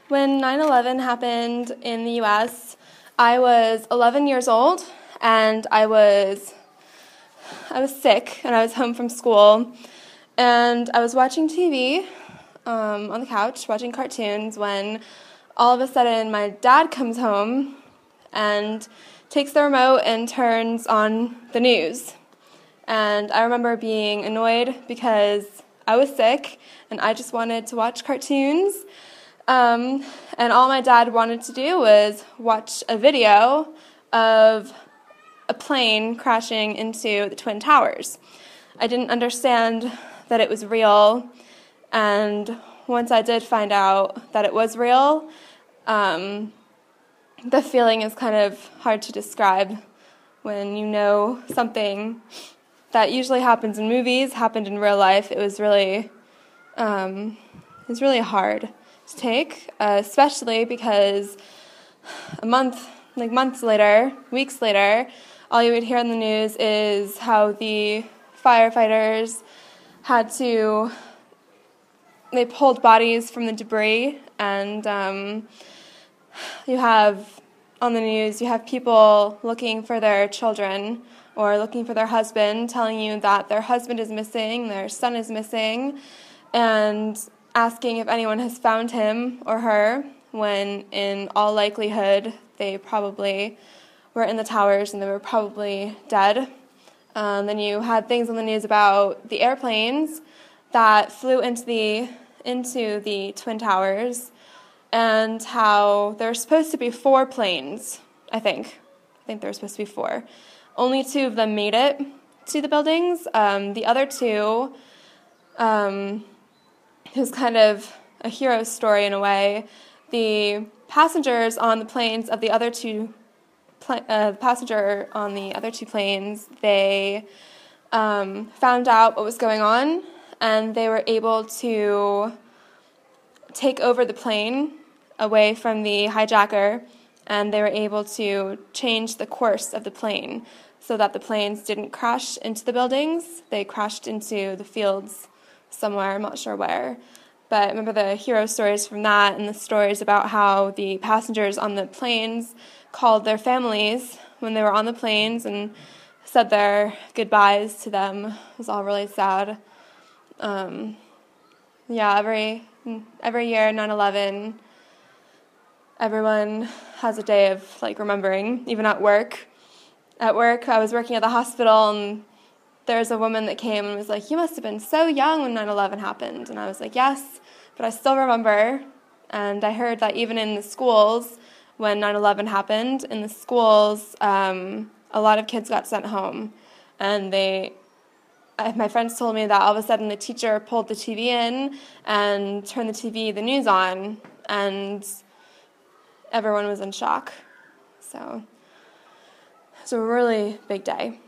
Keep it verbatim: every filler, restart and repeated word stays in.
When nine eleven happened in the U S, I was eleven years old, and I was I was sick, and I was home from school, and I was watching T V um, on the couch, watching cartoons, when all of a sudden my dad comes home and takes the remote and turns on the news. And I remember being annoyed because I was sick, and I just wanted to watch cartoons. Um, and all my dad wanted to do was watch a video of a plane crashing into the Twin Towers. I didn't understand that it was real, and once I did find out that it was real, um, the feeling is kind of hard to describe when you know something that usually happens in movies happened in real life. It was really, um, it was really hard to take, uh, especially because a month, like months later, weeks later, all you would hear on the news is how the firefighters had to, they pulled bodies from the debris, and um, you have, on the news, you have people looking for their children or looking for their husband, telling you that their husband is missing, their son is missing, and asking if anyone has found him or her, when in all likelihood they probably were in the towers and they were probably dead. Um, then you had things on the news about the airplanes that flew into the into the Twin Towers, and how there were supposed to be four planes, I think. I think there were supposed to be four. Only two of them made it to the buildings. Um, the other two, um, it was kind of a hero story in a way. The passengers on the planes of the other two, pl- uh, the passenger on the other two planes, they um, found out what was going on, and they were able to take over the plane away from the hijacker, and they were able to change the course of the plane so that the planes didn't crash into the buildings. They crashed into the fields somewhere, I'm not sure where. But I remember the hero stories from that, and the stories about how the passengers on the planes called their families when they were on the planes and said their goodbyes to them. It was all really sad. Um, yeah, every every year, nine eleven, everyone has a day of like remembering, even at work. At work, I was working at the hospital, and there was a woman that came and was like, "You must have been so young when nine eleven happened." And I was like, "Yes, but I still remember." And I heard that even in the schools, when nine eleven happened, in the schools, um, a lot of kids got sent home. And they, my friends told me that all of a sudden the teacher pulled the T V in and turned the T V, the news on, and everyone was in shock. So it was a really big day.